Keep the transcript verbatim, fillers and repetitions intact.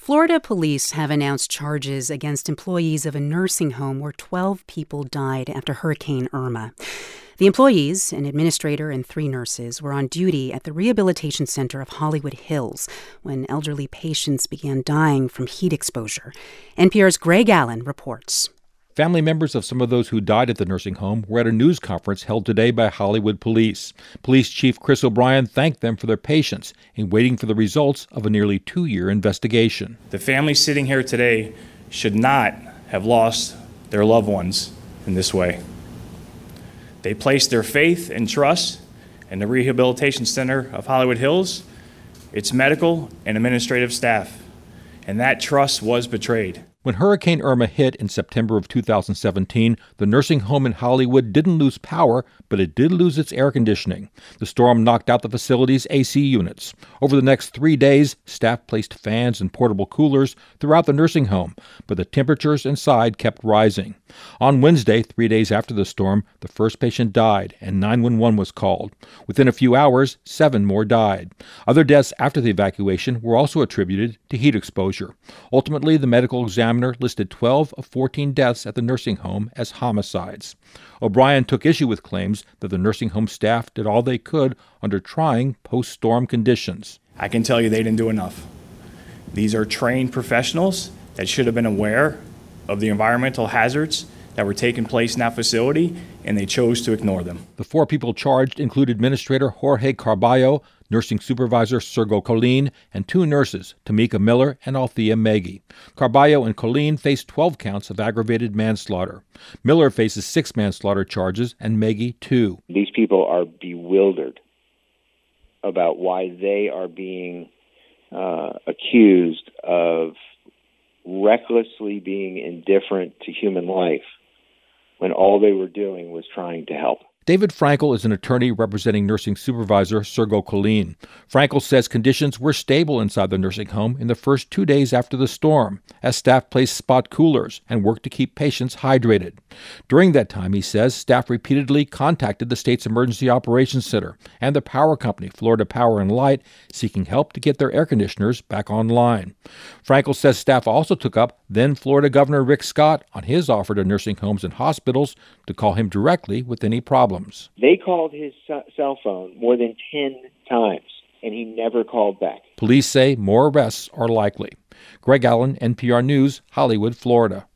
Florida police have announced charges against employees of a nursing home where twelve people died after Hurricane Irma. The employees, an administrator and three nurses, were on duty at the Rehabilitation Center of Hollywood Hills when elderly patients began dying from heat exposure. N P R's Greg Allen reports. Family members of some of those who died at the nursing home were at a news conference held today by Hollywood Police. Police Chief Chris O'Brien thanked them for their patience in waiting for the results of a nearly two-year investigation. The families sitting here today should not have lost their loved ones in this way. They placed their faith and trust in the Rehabilitation Center of Hollywood Hills, its medical and administrative staff, and that trust was betrayed. When Hurricane Irma hit in September of two thousand seventeen, the nursing home in Hollywood didn't lose power, but it did lose its air conditioning. The storm knocked out the facility's A C units. Over the next three days, staff placed fans and portable coolers throughout the nursing home, but the temperatures inside kept rising. On Wednesday, three days after the storm, the first patient died and nine one one was called. Within a few hours, seven more died. Other deaths after the evacuation were also attributed to heat exposure. Ultimately, the medical examiner listed twelve of fourteen deaths at the nursing home as homicides. O'Brien took issue with claims that the nursing home staff did all they could under trying post-storm conditions. I can tell you they didn't do enough. These are trained professionals that should have been aware of the environmental hazards that were taking place in that facility, and they chose to ignore them. The four people charged include Administrator Jorge Carballo, Nursing Supervisor Sergo Colleen, and two nurses, Tamika Miller and Althea Maggie. Carballo and Colleen faced twelve counts of aggravated manslaughter. Miller faces six manslaughter charges and Maggie two. These people are bewildered about why they are being uh, accused of recklessly being indifferent to human life when all they were doing was trying to help. David Frankel is an attorney representing Nursing Supervisor Sergo Colleen. Frankel says conditions were stable inside the nursing home in the first two days after the storm, as staff placed spot coolers and worked to keep patients hydrated. During that time, he says, staff repeatedly contacted the state's Emergency Operations Center and the power company, Florida Power and Light, seeking help to get their air conditioners back online. Frankel says staff also took up then Florida Governor Rick Scott on his offer to nursing homes and hospitals to call him directly with any problems. They called his cell phone more than ten times, and he never called back. Police say more arrests are likely. Greg Allen, N P R News, Hollywood, Florida.